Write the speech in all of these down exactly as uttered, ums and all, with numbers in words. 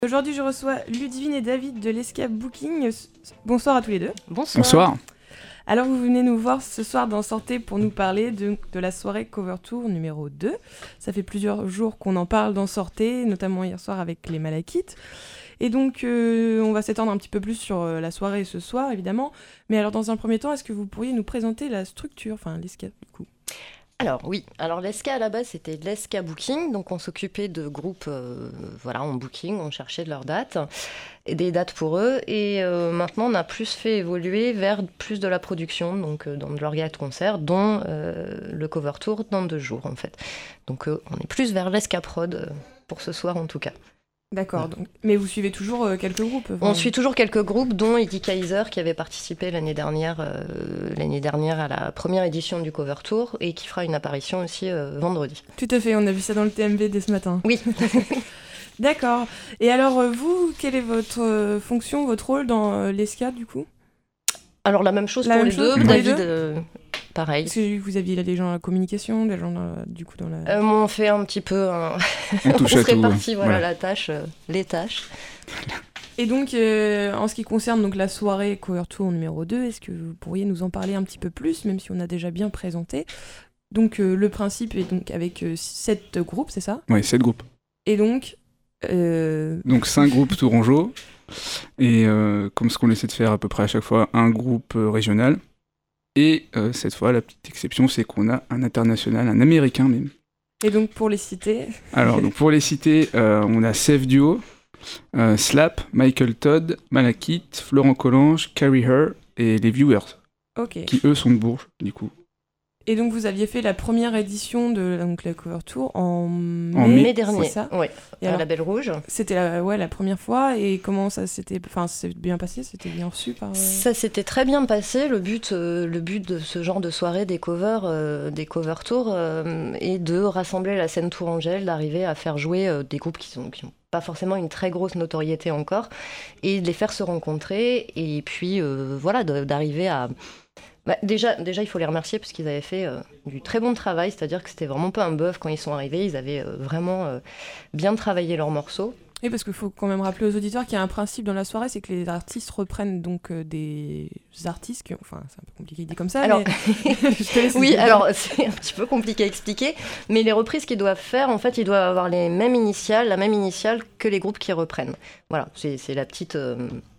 Aujourd'hui, je reçois Ludivine et David de l'Escape Booking. Bonsoir à tous les deux. Bonsoir. Bonsoir. Alors, vous venez nous voir ce soir dans Sortez pour nous parler de, de la soirée Cover Tour numéro deux. Ça fait plusieurs jours qu'on en parle dans Sortez, notamment hier soir avec les Malakites. Et donc, euh, on va s'étendre un petit peu plus sur euh, la soirée ce soir, évidemment. Mais alors, dans un premier temps, est-ce que vous pourriez nous présenter la structure, enfin l'Escape, du coup ? Alors oui, alors l'Esca à la base c'était de l'Esca Booking, donc on s'occupait de groupes euh, voilà, en booking, on cherchait de leurs dates, et des dates pour eux, et euh, maintenant on a plus fait évoluer vers plus de la production, donc euh, dans de l'orga de concert, dont euh, le cover tour dans deux jours en fait. Donc euh, on est plus vers l'Esca Prod euh, pour ce soir en tout cas. D'accord, donc, mais vous suivez toujours euh, quelques groupes enfin... On suit toujours quelques groupes, dont Eddie Kaiser qui avait participé l'année dernière, euh, l'année dernière à la première édition du Cover Tour et qui fera une apparition aussi euh, vendredi. Tout à fait, on a vu ça dans le T M V dès ce matin. Oui. D'accord. Et alors euh, vous, quelle est votre euh, fonction, votre rôle dans euh, l'Esca du coup ? Alors la même chose la pour même les chose deux, pour David, les deux euh, pareil. Parce que vous aviez là des gens à la communication, des gens dans, du coup dans la... Euh, on fait un petit peu, un... on, touche on à se répartit tout, voilà, voilà. la tâche, euh, les tâches. Et donc euh, en ce qui concerne donc, la soirée Cover Tour numéro deux, est-ce que vous pourriez nous en parler un petit peu plus, même si on a déjà bien présenté ? Donc euh, le principe est donc avec euh, sept groupes, c'est ça ? Oui, sept groupes. Et donc... Euh... Donc cinq groupes tourangeaux. Et euh, comme ce qu'on essaie de faire à peu près à chaque fois, un groupe euh, régional. Et euh, cette fois, la petite exception, c'est qu'on a un international, un américain même. Et donc pour les citer Alors, donc, pour les citer, euh, on a Safe Duo, euh, Slap, Michael Todd, Malakite, Florent Collange, Carrie Her et les Viewers. Ok. Qui eux sont de Bourges, du coup. Et donc vous aviez fait la première édition de donc, la Cover Tour en mai, en mai dernier, c'est ça oui, à alors, la Belle Rouge. C'était la, ouais, la première fois, et comment ça s'était, enfin, c'est bien passé, c'était bien reçu par... Euh... Ça s'était très bien passé, le but, euh, le but de ce genre de soirée des covers, euh, des cover tours, euh, est de rassembler la scène tourangelle, d'arriver à faire jouer euh, des groupes qui sont... Qui ont pas forcément une très grosse notoriété encore, et de les faire se rencontrer, et puis euh, voilà, de, d'arriver à... Bah, déjà, déjà, il faut les remercier parce qu'ils avaient fait euh, du très bon travail, c'est-à-dire que c'était vraiment pas un bluff quand ils sont arrivés, ils avaient euh, vraiment euh, bien travaillé leurs morceaux. Oui, parce qu'il faut quand même rappeler aux auditeurs qu'il y a un principe dans la soirée, c'est que les artistes reprennent donc euh, des artistes qui ont... Enfin, c'est un peu compliqué dit comme ça, alors, mais... Je te laisse oui, dire. alors c'est un petit peu compliqué à expliquer, mais les reprises qu'ils doivent faire, en fait, ils doivent avoir les mêmes initiales, la même initiale que les groupes qui reprennent. Voilà, c'est, c'est la petite... Euh...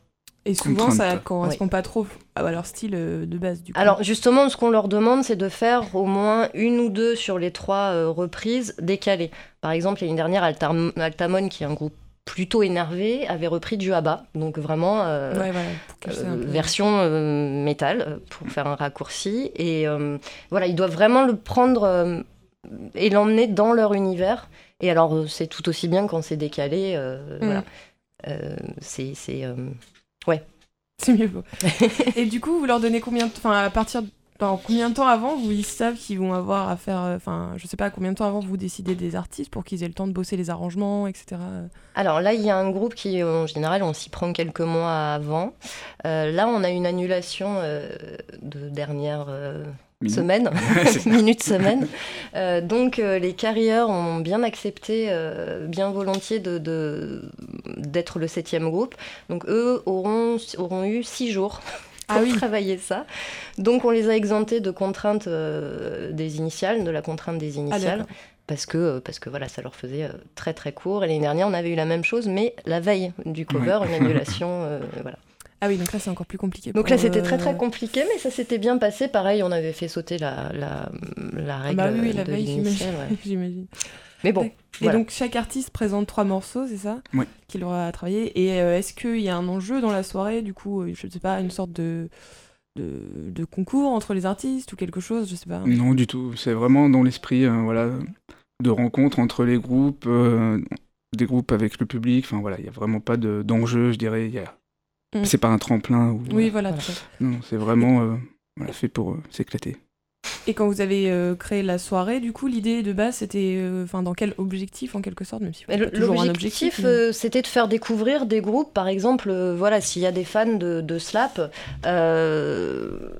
Et souvent, Contrainte. ça ne correspond Oui. pas trop à leur style de base, du coup. Alors, justement, ce qu'on leur demande, c'est de faire au moins une ou deux sur les trois euh, reprises décalées. Par exemple, l'année dernière, Altam- Altamone, qui est un groupe plutôt énervé, avait repris du ABBA. Donc, vraiment, euh, ouais, voilà, pour euh, peu... version euh, métal, pour faire un raccourci. Et euh, voilà, ils doivent vraiment le prendre euh, et l'emmener dans leur univers. Et alors, euh, c'est tout aussi bien quand c'est décalé. Euh, mm. Voilà. Euh, c'est... c'est euh... Ouais. C'est mieux. Et du coup, vous leur donnez combien de temps, enfin, à partir de dans combien de temps avant vous ils savent qu'ils vont avoir à faire, enfin, euh, je sais pas, combien de temps avant vous décidez des artistes pour qu'ils aient le temps de bosser les arrangements, et cetera. Alors là, il y a un groupe qui, en général, on s'y prend quelques mois avant. Euh, là, on a une annulation euh, de dernière. Euh... Minute. Semaine, minute semaine. Euh, donc euh, les carrières ont bien accepté, euh, bien volontiers de, de, d'être le septième groupe. Donc eux auront, auront eu six jours pour ah oui. travailler ça. Donc on les a exemptés de contraintes euh, des initiales, de la contrainte des initiales. Ah, parce que, parce que voilà, ça leur faisait euh, très très court. Et l'année dernière, on avait eu la même chose, mais la veille du cover, ouais. Une annulation, euh, voilà. Ah oui, donc là, c'est encore plus compliqué. Donc là, c'était euh... très, très compliqué, mais ça s'était bien passé. Pareil, on avait fait sauter la, la, la règle bah oui, la de veille, l'initiale. J'imagine. Ouais. j'imagine. Mais bon, Et voilà. donc, chaque artiste présente trois morceaux, c'est ça ? Oui. Qu'il aura travaillé. Et euh, est-ce qu'il y a un enjeu dans la soirée, du coup, je ne sais pas, une sorte de, de, de concours entre les artistes ou quelque chose, je sais pas. Non, du tout. C'est vraiment dans l'esprit euh, voilà, de rencontre entre les groupes, euh, des groupes avec le public. Enfin, voilà, il n'y a vraiment pas de, d'enjeu, je dirais. Y a... Mmh. C'est pas un tremplin. Ou... Oui, voilà. voilà. Non, c'est vraiment euh, voilà, fait pour euh, s'éclater. Et quand vous avez euh, créé la soirée, du coup, l'idée de base, c'était euh, dans quel objectif, en quelque sorte, même si le, toujours l'objectif, un objectif mais... euh, c'était de faire découvrir des groupes, par exemple, euh, voilà, s'il y a des fans de, de Slap, euh,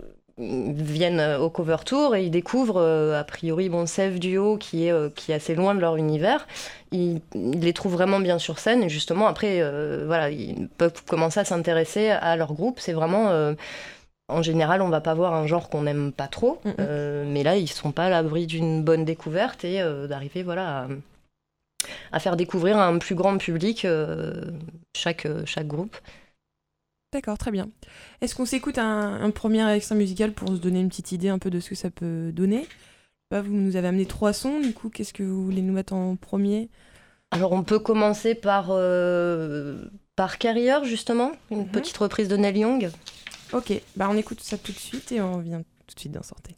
ils viennent au Cover Tour et ils découvrent, euh, a priori, bon, Sèvres Duo, qui est, euh, qui est assez loin de leur univers. Ils, ils les trouvent vraiment bien sur scène et justement, après, euh, voilà, ils peuvent commencer à s'intéresser à leur groupe. C'est vraiment... Euh, en général, on va pas voir un genre qu'on n'aime pas trop, mm-hmm. euh, mais là, ils sont pas à l'abri d'une bonne découverte et euh, d'arriver, voilà, à, à faire découvrir à un plus grand public euh, chaque, chaque groupe. D'accord, très bien. Est-ce qu'on s'écoute un, un premier extrait musical pour se donner une petite idée un peu de ce que ça peut donner ? Bah, vous nous avez amené trois sons, du coup, qu'est-ce que vous voulez nous mettre en premier ? Alors, on peut commencer par, euh, par Carrier, justement, une mm-hmm. petite reprise de Neil Young. Ok, bah on écoute ça tout de suite et on revient tout de suite d'en sortir.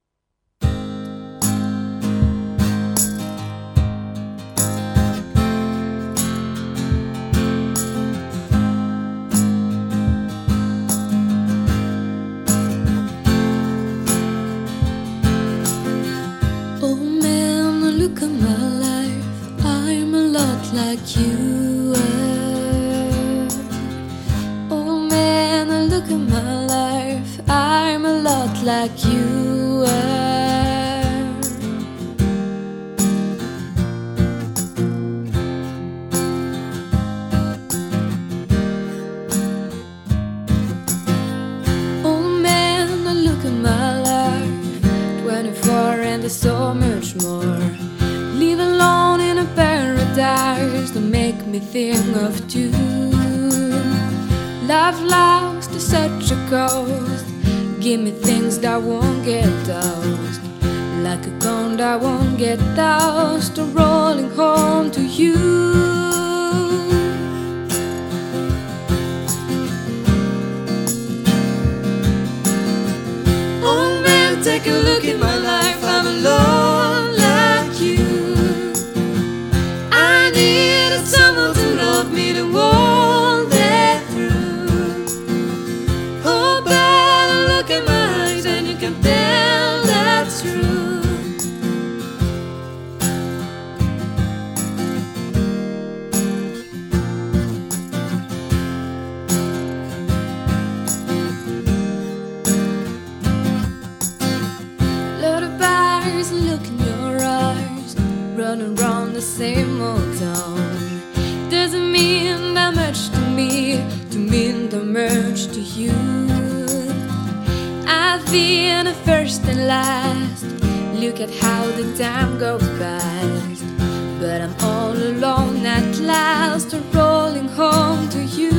Oh man, look at my life, I'm a lot like you were. Oh man, look at my life, I'm a lot like you were. Oh man, look at my life, twenty-four and there's so much more. Live alone in a paradise that make me think of you. Love lost to such a cost. Give me things that won't get lost, like a gun that won't get lost, or rolling home to you. Oh man, take a look at my life, I'm alone like you. I needed someone to love me the whole day through. Oh, but look at my eyes and you can tell that's true. Lullabies, look in your eyes, running around the same old town. Doesn't mean that much to me, to mean that much to you. I've been the first and last, look at how the time goes past. But I'm all alone at last, rolling home to you.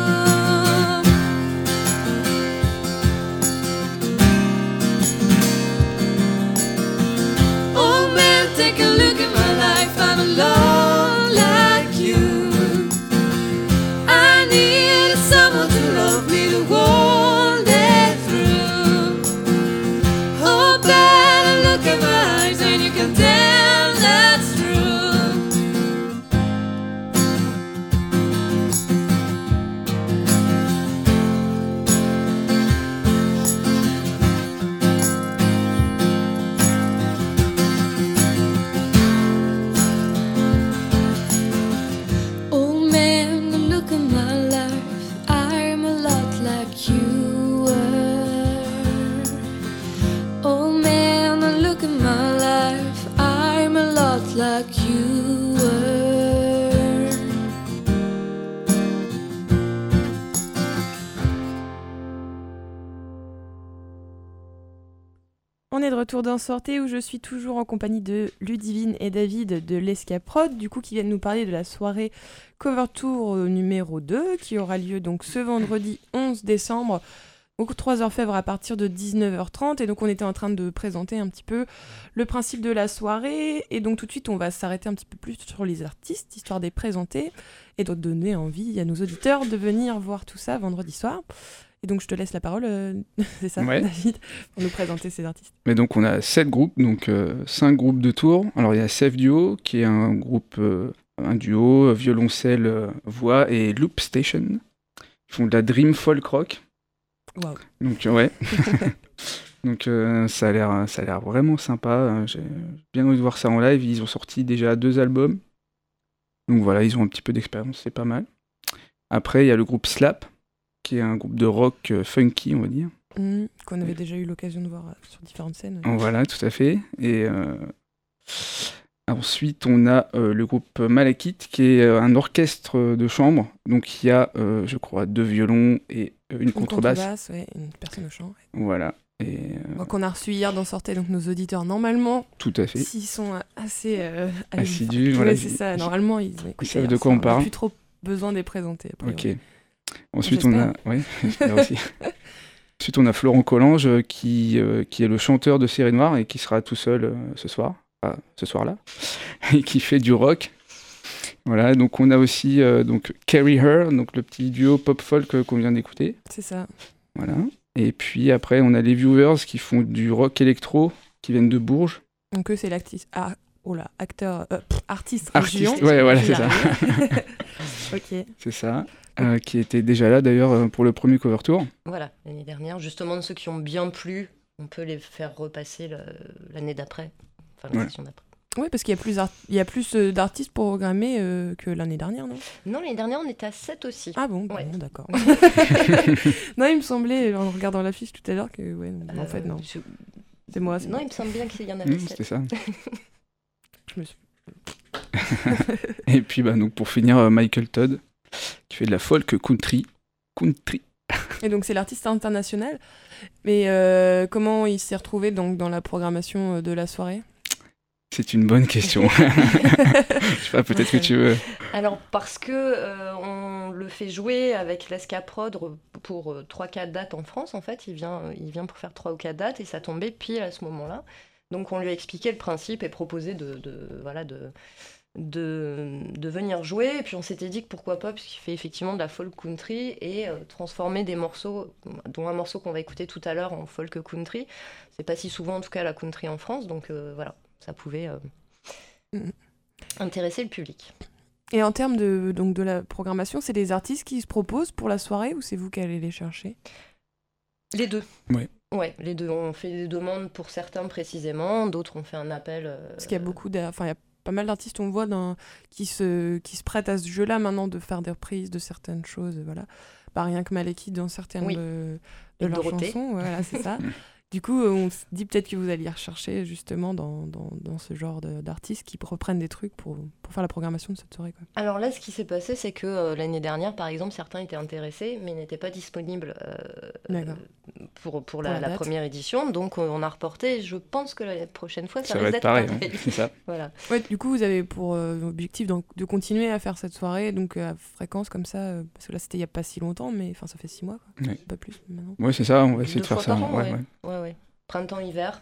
Oh man, take a look at my life, I'm alone like you. I need someone to love me the whole day through. Oh, better look at my eyes and you can tell that's true. Oh man, look at my life, I'm a lot like you were. Oh man, look at my life, I'm a lot like you were. On est de retour dans Sortez où je suis toujours en compagnie de Ludivine et David de l'Escaprod, du coup qui viennent nous parler de la soirée Cover Tour numéro deux qui aura lieu donc ce vendredi onze décembre au trois Orfèvres à partir de dix-neuf heures trente. Et donc on était en train de présenter un petit peu le principe de la soirée et donc tout de suite on va s'arrêter un petit peu plus sur les artistes histoire de les présenter et de donner envie à nos auditeurs de venir voir tout ça vendredi soir. Et donc je te laisse la parole, euh, c'est ça, Ouais. David, pour nous présenter ces artistes. Mais donc on a sept groupes, donc euh, cinq groupes de tour. Alors il y a Sèvres Duo qui est un groupe, euh, un duo, violoncelle, euh, voix et Loop Station. Ils font de la dream folk rock. Waouh. Donc euh, ouais. Donc euh, ça a l'air, ça a l'air vraiment sympa. J'ai bien envie de voir ça en live. Ils ont sorti déjà deux albums. Donc voilà, ils ont un petit peu d'expérience, c'est pas mal. Après il y a le groupe Slap, qui est un groupe de rock euh, funky, on va dire. Mmh, qu'on avait déjà eu l'occasion de voir euh, sur différentes scènes. Ouais. Voilà, tout à fait. Et euh, ensuite, on a euh, le groupe Malakith, qui est euh, un orchestre de chambre. Donc, il y a, euh, je crois, deux violons et euh, une, Une contrebasse. contrebasse, ouais, une personne au chant. Ouais. Voilà. Et, euh, Donc on a reçu hier dans Sortez, donc nos auditeurs, normalement, tout à fait. s'ils sont euh, assez euh, Assidus, ouais, voilà. c'est ça. Normalement, ils ont écouté. Ils savent hier de quoi soir. on parle. n'a plus trop besoin de les présenter. a priori. Ok. Ensuite, on a, oui, j'espère aussi. Ensuite, on a Florent Collange euh, qui, euh, qui est le chanteur de Série Noire et qui sera tout seul euh, ce soir, enfin, ce soir-là, et qui fait du rock. Voilà, donc on a aussi euh, donc Carry Her, donc le petit duo pop-folk euh, qu'on vient d'écouter. C'est ça. Voilà. Et puis après, on a les Viewers qui font du rock électro, qui viennent de Bourges. Donc eux, c'est l'actrice. Ah, oh là, acteur, euh, pff, artiste, Artiste, région. ouais, voilà, Je c'est vais ça. arriver. Ok. C'est ça. Euh, qui était déjà là d'ailleurs euh, pour le premier cover tour. Voilà, l'année dernière, justement, de ceux qui ont bien plu, on peut les faire repasser le- l'année d'après, enfin la Ouais. session d'après. Oui, parce qu'il y a plus, art- il y a plus euh, d'artistes programmés euh, que l'année dernière, non? Non, l'année dernière, on était à sept aussi. Ah bon, Ouais. bon, d'accord. Non, il me semblait, en regardant l'affiche tout à l'heure, que ouais, non, en fait, non. Euh, je- C'est moi, c'est Non, moi. il me semble bien qu'il y en avait Mmh, sept. c'était ça. Je me suis... Et puis bah, donc, pour finir, euh, Michael Todd, qui fait de la folk country. Country. Et donc, c'est l'artiste international. Mais euh, comment il s'est retrouvé donc, dans la programmation euh, de la soirée? C'est une bonne question. Je sais pas, peut-être que tu veux. Alors, parce que euh, on le fait jouer avec l'Escaprod re- pour trois quatre dates en France, en fait. Il vient, il vient pour faire trois ou quatre dates et ça tombait pile à ce moment-là. Donc, on lui a expliqué le principe et proposé de, de, voilà, de, de, de venir jouer. Et puis, on s'était dit que pourquoi pas, puisqu'il fait effectivement de la folk country et euh, transformer des morceaux, dont un morceau qu'on va écouter tout à l'heure en folk country. C'est pas si souvent, en tout cas, la country en France. Donc, euh, voilà, ça pouvait euh, Mhm. intéresser le public. Et en termes de, donc, de la programmation, c'est des artistes qui se proposent pour la soirée ou c'est vous qui allez les chercher? Les deux. Ouais. Ouais, les deux. On fait des demandes pour certains précisément, d'autres on fait un appel. euh, Parce qu'il y a beaucoup d'a- enfin, il y a pas mal d'artistes, on voit, dans... qui, se... qui se prêtent à ce jeu-là maintenant de faire des reprises de certaines choses, voilà. Pas rien que Malekith dans certaines Oui. de, de Et leurs Dorothée. chansons, voilà, c'est ça. Du coup, euh, on se dit peut-être que vous alliez rechercher justement dans, dans, dans ce genre de- d'artistes qui reprennent des trucs pour, pour faire la programmation de cette soirée, quoi. Alors là, ce qui s'est passé, c'est que euh, l'année dernière, par exemple, certains étaient intéressés, mais n'étaient pas disponibles euh, D'accord. pour, pour, la la, la date. première édition. Donc euh, on a reporté. Je pense que la prochaine fois, ça, Ça va risque être d'être pareil, pareil. hein. C'est ça. Voilà. Ouais, du coup, vous avez pour euh, objectif donc, de continuer à faire cette soirée, donc euh, à fréquence comme ça, euh, parce que là, c'était il n'y a pas si longtemps, mais enfin, ça fait six mois, quoi. Ouais. Pas plus maintenant. Ouais, c'est ça, on va essayer Deux de faire fois ça. par an, ouais, ouais. ouais. Ouais, ouais. Printemps, hiver.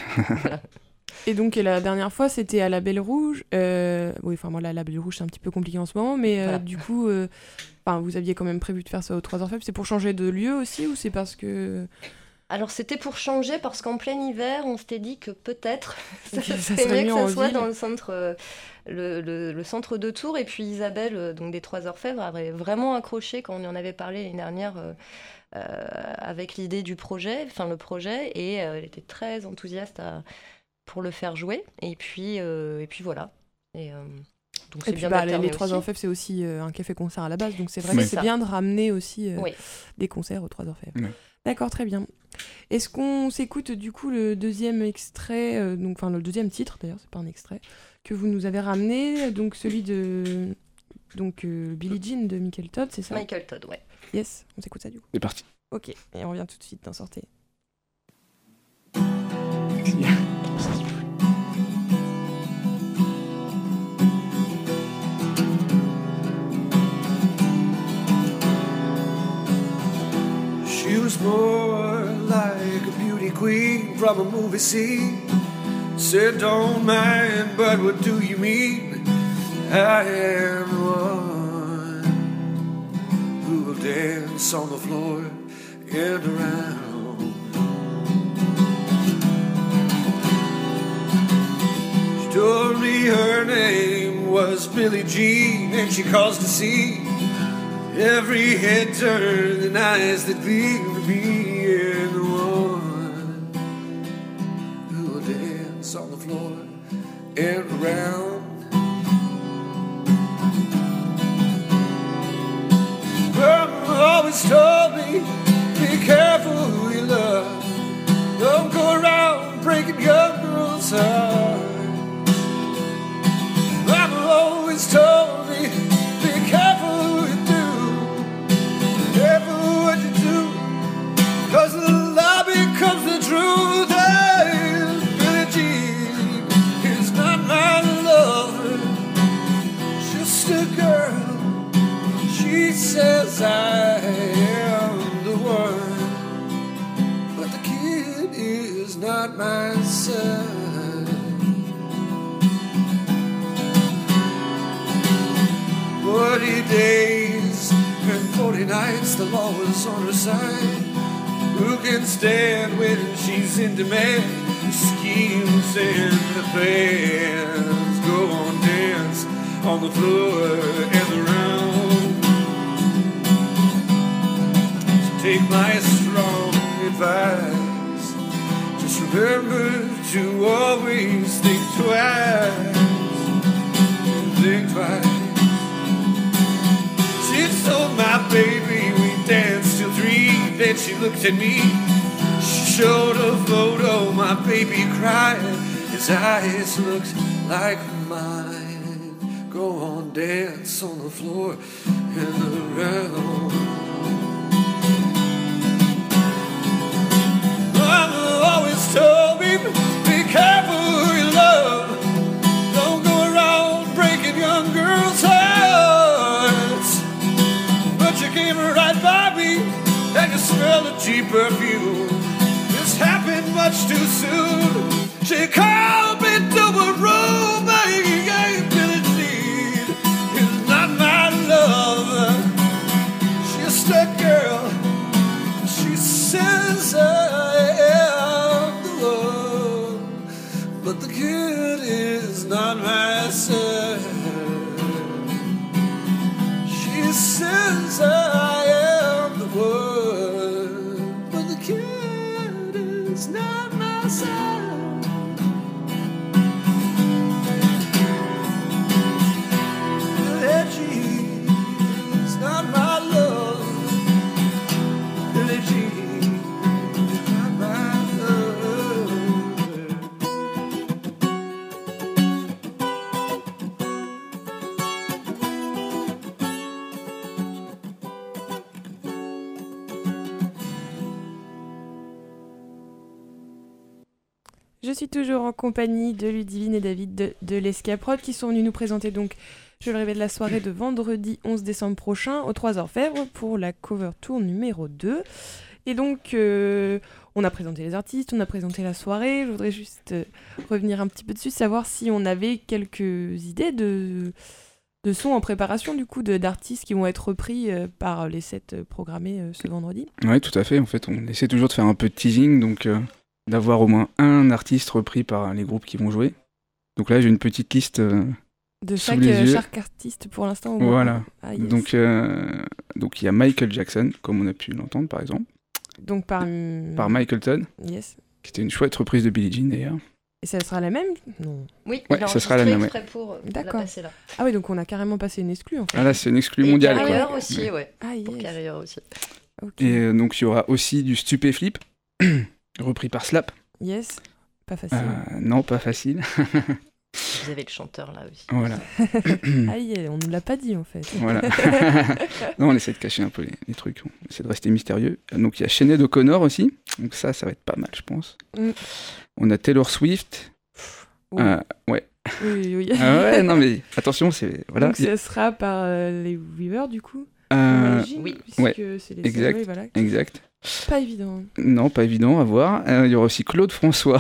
Et donc, et la dernière fois, c'était à la Belle Rouge. Euh, oui, enfin, moi, là, la Belle Rouge, c'est un petit peu compliqué en ce moment, mais euh, Voilà. du coup, euh, enfin, vous aviez quand même prévu de faire ça aux trois heures faibles. C'est pour changer de lieu aussi, ou c'est parce que. Alors c'était pour changer parce qu'en plein hiver, on s'était dit que peut-être ça, Ok, ça serait serait mieux mieux que en ça soit ville. dans le centre, euh, le, le- le centre de Tours. Et puis Isabelle, euh, donc des Trois Orfèvres, avait vraiment accroché quand on en avait parlé l'année dernière euh, euh, avec l'idée du projet, enfin le projet, et euh, elle était très enthousiaste à- pour le faire jouer. Et puis, euh, et puis voilà. Et, euh, donc Et c'est puis, bien bah, les, d'alterner les trois aussi. Orfèvres, c'est aussi euh, un café-concert à la base, donc c'est vrai C'est que c'est ça. bien de ramener aussi euh, Oui. des concerts aux trois Orfèvres. Ouais. D'accord, très bien. Est-ce qu'on s'écoute du coup le deuxième extrait, euh, donc enfin le deuxième titre d'ailleurs, c'est pas un extrait, que vous nous avez ramené, donc celui de donc euh, Billie Jean de Michael Todd, c'est ça? Michael Todd, ouais. Yes, on s'écoute ça du coup. C'est parti. Ok, et on revient tout de suite d'en sortir. She was more like a beauty queen from a movie scene. Said, don't mind, but what do you mean? I am the one who will dance on the floor and around. She told me her name was Billie Jean, and she caused a scene. Every head turned and eyes that gleamed to be in the one who will dance on the floor and around. Mama always told me, be careful who you love. She says I am the one, but the kid is not my son. Forty days and forty nights, the law is on her side. Who can stand when she's in demand? Schemes and the plans go on, dance on the floor and around. So take my strong advice, just remember to always think twice. Think twice. She told my baby we danced till three. Then she looked at me. She showed a photo. My baby cried. His eyes looked like mine. Go on, dance on the floor and around. Mama always told me, be careful who you love. Don't go around breaking young girls' hearts. But you came right by me, and you smell the cheap perfume. This happened much too soon. She called me to a room. I gave Billie Jean is not my love. She's that girl. She says I am the one, but the kid is not my son. She says I am the one, but the kid is not my son. Billie Jean is not my love. Billie Jean is not my love. Je suis toujours en compagnie de Ludivine et David de, de l'Escaprod qui sont venus nous présenter donc, je le répète, la soirée de vendredi onze décembre prochain au Trois Orfèvres pour la cover tour numéro deux. Et donc, euh, on a présenté les artistes, on a présenté la soirée. Je voudrais juste euh, revenir un petit peu dessus, savoir si on avait quelques idées de, de sons en préparation, du coup, de, d'artistes qui vont être repris euh, par les sets euh, programmés euh, ce vendredi. Oui, tout à fait. En fait, on essaie toujours de faire un peu de teasing, donc euh, d'avoir au moins un artiste repris par les groupes qui vont jouer. Donc là, j'ai une petite liste. Euh, De Sous chaque, les euh, yeux. chaque artiste pour l'instant. Au moins. Voilà. Ah, yes. Donc, euh, donc il y a Michael Jackson, comme on a pu l'entendre par exemple, Donc par... par Michaelton, Yes. qui était une chouette reprise de Billie Jean d'ailleurs. Et ça sera la même? Non. Oui, Ouais, il a ça sera la enregistré même, exprès pour euh, la D'accord. passer là. Ah oui, donc on a carrément passé une exclue en fait. Ah là, c'est une exclue Et mondiale. Carrière quoi. aussi, ouais. Ah Pour yes. Carrière aussi. Ok. Et euh, donc il y aura aussi du Stupéflip, repris par Slap. Yes. Pas facile. Euh, non, pas facile. Vous avez le chanteur là aussi. Voilà. Ah yeah, on ne l'a pas dit en fait. Voilà. Non, on essaie de cacher un peu les, les trucs, on essaie de rester mystérieux. Donc il y a Sinéad O'Connor aussi, donc ça, ça va être pas mal, je pense. Mm. On a Taylor Swift. Oui. Euh, ouais. Oui, oui. Ah ouais, non mais attention, c'est voilà. Donc ça sera par euh, les Weavers du coup. Euh, J'imagine, oui. puisque Ouais. c'est les Exact. oui, voilà. exact. Pas évident. Non, pas évident à voir. Euh, il y aura aussi Claude François.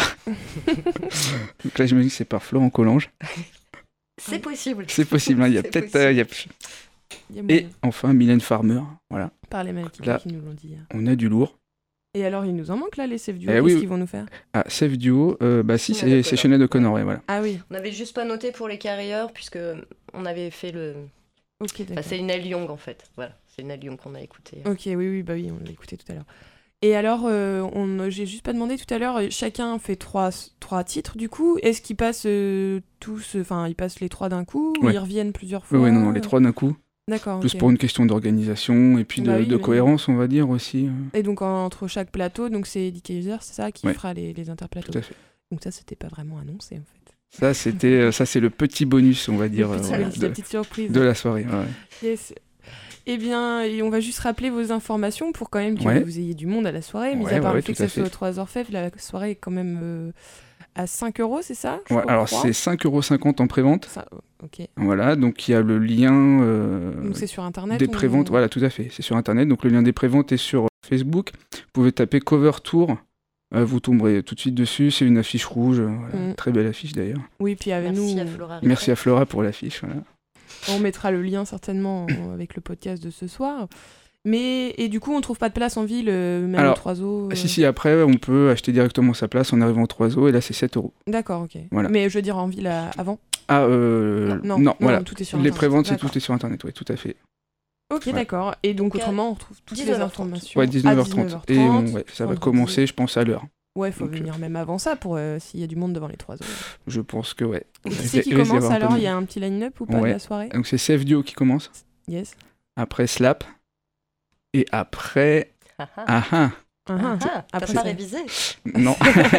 Donc là, j'imagine que c'est par Florent Collange. C'est possible. C'est possible. hein, Il y a C'est peut-être. possible. euh, il y a... Il y a Et moyen. enfin, Mylène Farmer. Voilà. Par les mecs qui, Là. qui nous l'ont dit. hier. On a du lourd. Et alors, il nous en manque là, les Save Duo. Eh Qu'est-ce oui. qu'ils vont nous faire? Ah, Save Duo. Euh, bah si, Sinéad c'est c'est O'Connor. Sinéad O'Connor. Ouais, voilà. Ah oui, On n'avait juste pas noté pour les carrières puisque on avait fait le. ok, Enfin, d'accord. c'est Nell Young en fait. Voilà, c'est Nell Young qu'on a écouté. Ok, oui, oui, bah oui, on l'a écouté tout à l'heure. Et alors, euh, on, j'ai juste pas demandé tout à l'heure, euh, chacun fait trois, trois titres du coup. Est-ce qu'ils passent euh, tous, enfin, ils passent les trois d'un coup ou Ouais. ils reviennent plusieurs fois? Oui, ouais, non, non, les trois d'un coup. D'accord. Plus ok. pour une question d'organisation et puis de, Bah oui, de oui. cohérence, on va dire aussi. euh, Et donc en- entre chaque plateau, donc c'est D K User, c'est ça qui Ouais. fera les, les interplateaux. Tout à fait. Donc ça, c'était pas vraiment annoncé en fait. Ça, c'était, euh, ça, c'est le petit bonus, on va dire, Le euh, petit voilà, bonus, la de, petite surprise. de la soirée. ouais, ouais. Yes. Eh bien, et on va juste rappeler vos informations pour quand même que Ouais. vous ayez du monde à la soirée. Mis Ouais, à part ouais, le fait tout que ça à soit fait. aux Trois Orfèvres, la soirée est quand même euh, à cinq euros, c'est ça je Ouais, alors crois c'est cinq euros cinquante en prévente. Ça, ok. Voilà, donc il y a le lien euh, Donc c'est sur internet des ou- préventes. Voilà, tout à fait. C'est sur internet. Donc le lien des préventes est sur Facebook. Vous pouvez taper Cover Tour. Euh, vous tomberez tout de suite dessus. C'est une affiche rouge. euh, Voilà, Mm. très belle affiche d'ailleurs. Oui, puis avec Merci nous, à Flora. Merci à Flora pour l'affiche. Voilà. on mettra le lien certainement euh, avec le podcast de ce soir. Mais, et du coup, on trouve pas de place en ville, euh, même Alors, au trois eaux. Ah, si, si, après, on peut acheter directement sa place en arrivant au trois eaux. Et là, c'est sept euros. D'accord, ok. Voilà. Mais je veux dire en ville à- avant. Ah, euh, non, non, voilà. tout est sur Les Internet. préventes, c'est D'accord. tout est sur internet. Oui, tout à fait. Ok, Ouais. d'accord. Et donc, Donc, à autrement, on retrouve toutes les dix-neuf heures trente. informations Ouais, dix-neuf heures à trente. dix-neuf heures Et trente. on- ouais, ça va vendredi. commencer, je pense, à l'heure. Ouais, il faut Donc, venir même avant ça pour euh, s'il y a du monde devant les trois eaux. Je pense que ouais. Et qui Il c'est qui risque d'y commence avoir un peu alors de Il y a monde. un petit line-up ou pas Ouais. de la soirée Donc c'est Save Dio qui commence. Yes. Après Slap. Et après. Ah ah. Ah ah. Ah, ah. Ah, Après T'as pas ça. révisé Non.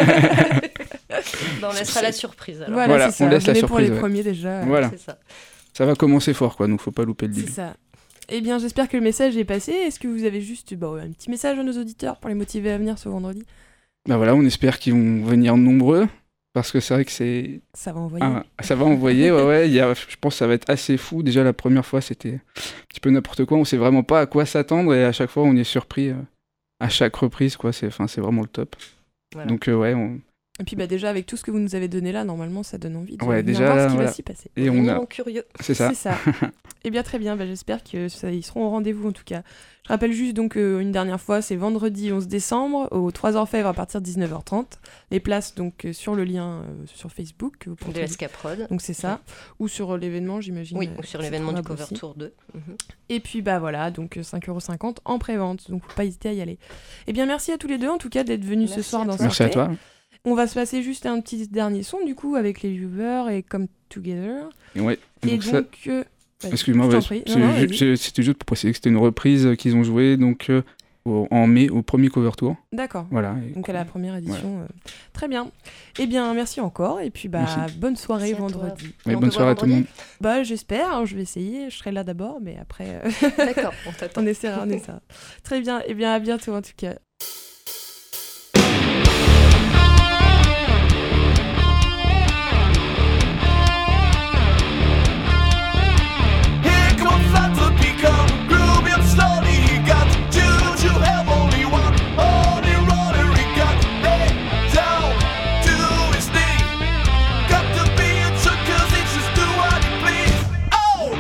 Ben, on laissera la surprise alors. Voilà, Voilà, c'est ça. on laisse la Venez pour surprise, les ouais. premiers déjà. Voilà. C'est ça. Ça va commencer fort, quoi. Donc faut pas louper le C'est début. ça. Eh bien, j'espère que le message est passé. Est-ce que vous avez juste bah, un petit message à nos auditeurs pour les motiver à venir ce vendredi ? Bah voilà, on espère qu'ils vont venir nombreux. Parce que c'est vrai que c'est. Ça va envoyer. Ah, ça va envoyer, ouais, ouais. Il y a... Je pense que ça va être assez fou. Déjà, la première fois, c'était un petit peu n'importe quoi. On sait vraiment pas à quoi s'attendre. Et à chaque fois, on est surpris. euh, À chaque reprise, quoi. C'est, enfin, c'est vraiment le top. Voilà. Donc, euh, ouais. On... Et puis bah, déjà, avec tout ce que vous nous avez donné là, normalement, ça donne envie de Ouais, venir déjà, voir ce qui voilà. va s'y passer. Et on Venir a. en curieux. C'est ça. C'est ça. Eh bien, très bien. Bah, j'espère qu'ils seront au rendez-vous, en tout cas. Je rappelle juste, donc, euh, une dernière fois, c'est vendredi onze décembre, au trois Orfèvres à partir de dix-neuf heures trente. Les places, donc, euh, sur le lien euh, sur Facebook. Que vous De pourrez- S K Prod. Donc, c'est ça. Ou sur euh, l'événement, j'imagine. Oui, euh, ou sur c'est l'événement du trouvable Cover aussi. Tour deux. Mhm. Et puis bah voilà, donc euh, cinq euros cinquante en pré-vente, donc faut pas hésiter à y aller. Eh bien merci à tous les deux en tout cas d'être venus ce Merci soir à dans toi. Merci à Sortez. toi. On va se passer juste un petit dernier son du coup avec les viewers et Come Together. Et ouais. Et donc ça- donc... euh, vas-y, Excuse-moi, je t'en ouais, prie. c'est Non, non, ju- vas-y. c'est- c'était juste pour préciser que c'était une reprise qu'ils ont jouée donc, euh, au- en mai au premier cover tour. D'accord. Voilà. Et- Donc à la première édition. euh, Très bien. Eh bien merci encore et puis bah Merci. bonne soirée Merci à toi. vendredi. Ouais, Et on bonne te soirée à voit tout le monde. Bah j'espère, hein, je vais essayer, je serai là d'abord mais après euh, D'accord, on t'attend. on essaiera, on essaiera. Très bien, et bien à bientôt en tout cas. Here comes flat to become groovy and slowly he got two to have only one only runner he got head down to his knee got to be a truck cause he just do what he please oh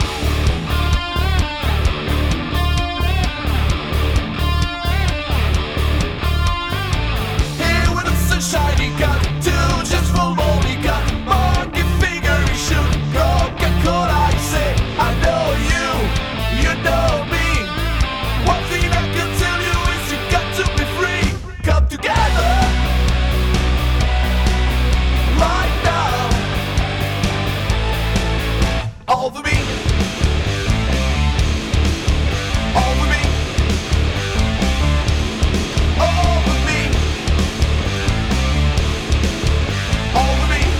here with the sunshine he got two just full ball he got monkey finger he shoot Coca-Cola he say I know you you know me one thing I can tell you is you got to be free come together right now all for me all for me all for me all for me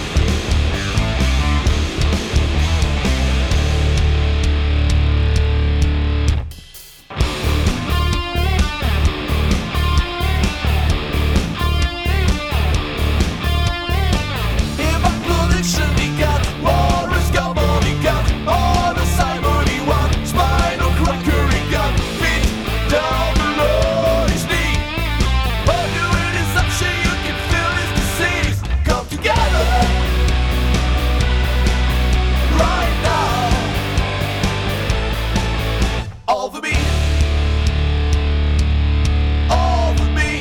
In my collection, he got Morris Gilmore, he got all the Simon, he won Spinal Cracker, he got feet down below his knee. All you in his action, you can feel his disease. Come together right now. All for me. All for me.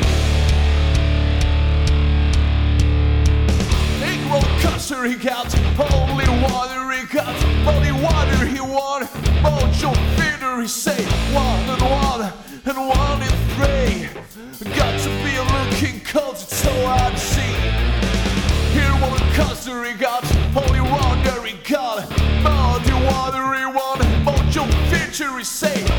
Big roller coaster he got, holy water he got, holy water he won, mojo theater he say, one and one, and one in three, got to be looking cause it's so hard to see, here roller coaster he got, holy water he got, muddy water he won, mojo theater he say,